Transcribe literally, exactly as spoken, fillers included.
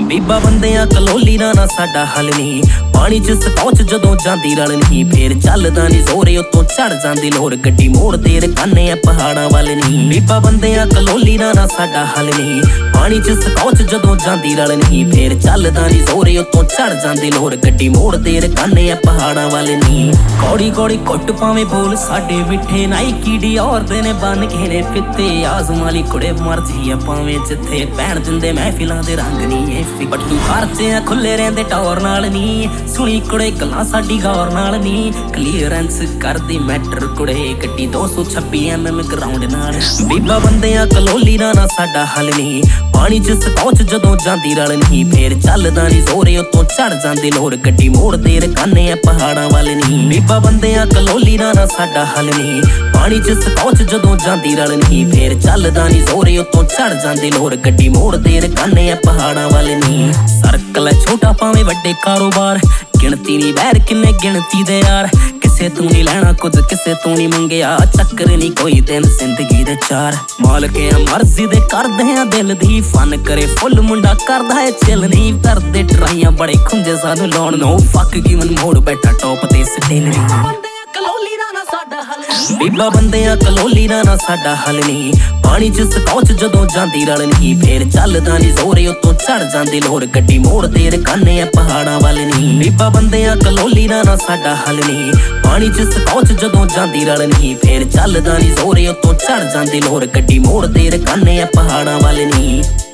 ਬੀਬਾ ਬੰਦਿਆਂ ਕਲੋਲੀ ਨਾ ਨਾ ਸਾਡਾ ਹੱਲ ਨਹੀਂ। ਪਾਣੀ ਚ ਸਕੌਚ ਜਦੋਂ ਜਾਂਦੀ ਰਲ ਨਹੀਂ, ਫੇਰ ਚੱਲਦਾ ਨੀ ਜ਼ੋਰੇ ਉੱਤੋਂ ਚੜ ਜਾਂਦੀ ਲੋਰ, ਗੱਡੀ ਮੋੜਦੇ ਰਕਾਨੇ ਆ ਪਹਾੜਾਂ ਵੱਲ ਨਹੀਂ। ਬੀਬਾ ਬੰਦਿਆਂ ਕਲੋਲੀ ਨਾ ਨਾ ਸਾਡਾ ਹੱਲ ਨਹੀਂ। ਪਾਣੀ ਚ ਸਕੌਚ ਜਦੋਂ ਜਾਂਦੀ ਰਲ ਨਹੀਂ, ਫੇਰ ਚੱਲਦਾ ਨੀ ਜ਼ੋਰੇ ਉੱਤੋਂ ਚੜ ਜਾਂਦੀ ਲੋਰ, ਗੱਡੀ ਮੋੜਦੇ ਰਕਾਨੇ ਆ ਪਹਾੜਾਂ ਵੱਲ ਨਹੀਂ। ਕੌੜੀ ਕੌੜੀ ਕੁੱਟ ਪਾਵੇਂ ਬੋਲ ਸਾਡੇ ਮਿੱਠੇ ਨਾਈਕੀ ਡੀ ਔਰਦੇ ਨੇ ਬਨ ਕੇ ਨੇ ਫਿੱਤੇ, ਆਜ਼ਮਾਲੀ ਕੁੜੇ ਮਰਜੀ ਆ ਪਾਵੇਂ ਜਿੱਥੇ ਪੈਣ ਦਿੰਦੇ ਮਹਿਫਿਲਾਂ ਦੇ ਰੰਗ ਨਹੀਂ ਏ। ਬੱਟੂ ਖਰਚੇ ਆ ਖੁੱਲੇ ਰਹਿੰਦੇ ਟੌਰ ਨਾਲ ਨੀ, ਸੁਣੀ ਕੁੜੇ ਗੱਲਾਂ ਸਾਡੀ ਗੌਰ ਨਾਲ ਨੀ। ਕਲੀਅਰੈਂਸ ਕਰਦੀ ਮੈਟਰ ਕੁੜੇ ਗੱਡੀ ਦੋ ਸੌ ਛੱਬੀ ਐਮ ਐਮ ਗਰਾਊਂਡ ਨਾਲ। ਬੀਬਾ ਬੰਦਿਆਂ ਕਲੋਲੀ ਨਾ ਨਾ ਸਾਡਾ ਹੱਲ ਨਹੀਂ। ਪਾਣੀ ਚ ਸਕੌਚ ਜਦੋਂ ਜਾਂਦੀ ਰਲ ਨਹੀਂ, ਫੇਰ ਚੱਲਦਾ ਨੀ ਜ਼ੋਰੇ ਉੱਤੋਂ ਚੜ ਜਾਂਦੀ ਲੋਰ, ਗੱਡੀ ਮੋੜਦੇ ਰਕਾਨੇ ਆ ਪਹਾੜਾਂ ਵੱਲ ਨਹੀਂ। ਬੀਬਾ ਬੰਦਿਆਂ ਕਲੋਲੀ ਨਾ ਨਾ ਸਾਡਾ ਹੱਲ ਨਹੀਂ। ਪਾਣੀ ਚ ਸਕੌਚ ਜਦੋਂ ਜਾਂਦੀ ਰਲ ਨਹੀਂ, ਫੇਰ ਚੱਲਦਾ ਨੀ ਜ਼ੋਰੇ ਉੱਤੋਂ ਚੜ ਜਾਂਦੀ ਲੋਰ, ਗੱਡੀ ਮੋੜਦੇ ਰਕਾਨੇ ਆ ਪਹਾੜਾਂ ਵੱਲ ਨਹੀਂ। ਸਰਕਲ ਹੈ ਛੋਟਾ ਭਾਵੇਂ ਵੱਡੇ ਕਾਰੋਬਾਰ, ਗਿਣਤੀ ਨੀ ਬੈਰ ਕਿੰਨੇ ਗਿਣਤੀ ਦੇ ਯਾਰ। ਕਿਸੇ ਤੂੰ ਨੀ ਲੈਣਾ ਕੁਝ ਕਿਸੇ ਤੂੰ ਨੀ ਮੰਗਿਆ, ਚੱਕਰ ਨੀ ਕੋਈ ਦਿਨ ਜ਼ਿੰਦਗੀ ਦੇ ਚਾਰ। ਮਾਲਕੇ ਆ ਮਰਜ਼ੀ ਦੇ ਕਰਦੇ ਆ ਦਿਲ ਦੀ, ਫਨ ਕਰੇ ਫੁੱਲ ਮੁੰਡਾ ਕਰਦਾ ਏ ਚਿਲ ਨਹੀਂ। ਕਰਦੇ ਟਰਾਈਆਂ ਬੜੇ ਖੁੰਝੇ ਸਾਨੂੰ ਲਾਉਣ ਨੂੰ, ਫੱਕ ਗਿਵਨ ਮੋੜ ਬੈਠਾ ਟੌਪ ਤੇ ਸਟੇਲ ਨਹੀਂ। ਬੀਬਾ ਬੰਦਿਆਂ ਕਲੋਲੀ ਨਾ ਨਾ ਸਾਡਾ ਹੱਲ ਨਹੀਂ। ਪਾਣੀ ਚ ਸਕੌਚ ਜਦੋਂ ਜਾਂਦੀ ਰਲ ਨਹੀਂ, ਫੇਰ ਚੱਲਦਾ ਨੀ ਜ਼ੋਰੇ ਉੱਤੋਂ ਚੜ ਜਾਂਦੀ ਲੋਰ, ਗੱਡੀ ਮੋੜਦੇ ਰਕਾਨੇ ਆ ਪਹਾੜਾਂ ਵੱਲ ਨਹੀਂ। ਬੀਬਾ ਬੰਦਿਆਂ ਕਲੋਲੀ ਨਾ ਨਾ ਸਾਡਾ ਹੱਲ ਨਹੀਂ। ਪਾਣੀ ਚ ਸਕੌਚ ਜਦੋਂ ਜਾਂਦੀ ਰਲ ਨਹੀਂ, ਫੇਰ ਚੱਲਦਾ ਨੀ ਜ਼ੋਰੇ ਉੱਤੋਂ ਚੜ ਜਾਂਦੀ ਲੋਰ, ਗੱਡੀ ਮੋੜਦੇ ਰਕਾਨੇ ਆ ਪਹਾੜਾਂ ਵੱਲ ਨਹੀਂ।